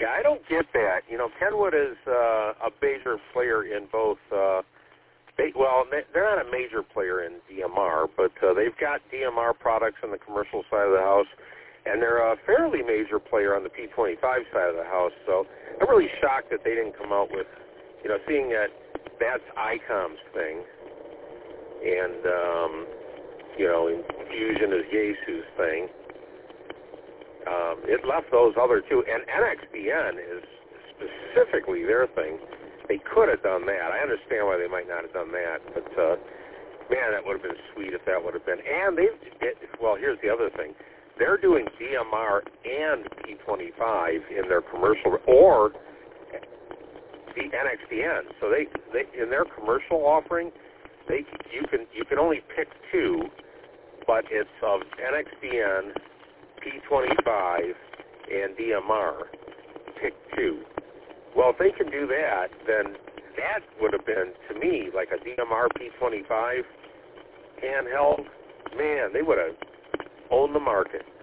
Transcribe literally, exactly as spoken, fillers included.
Yeah, I don't get that. You know, Kenwood is uh, a major player in both. Uh, they, well, they're not a major player in D M R, but uh, they've got D M R products on the commercial side of the house, and they're a fairly major player on the P twenty-five side of the house. So I'm really shocked that they didn't come out with, you know, seeing that that's ICOM's thing, and um, you know, Infusion is Yaesu's thing. Um, it left those other two, and N X B N is specifically their thing. They could have done that. I understand why they might not have done that, but uh, man, that would have been sweet if that would have been. And they, it, well, here's the other thing: they're doing D M R and P twenty-five in their commercial, or the N X B N. So they, they in their commercial offering, they you can you can only pick two, but it's of N X B N, P twenty-five, and D M R. Pick two. Well, if they can do that, then that would have been, to me, like a D M R P twenty-five handheld. Man, they would have owned the market.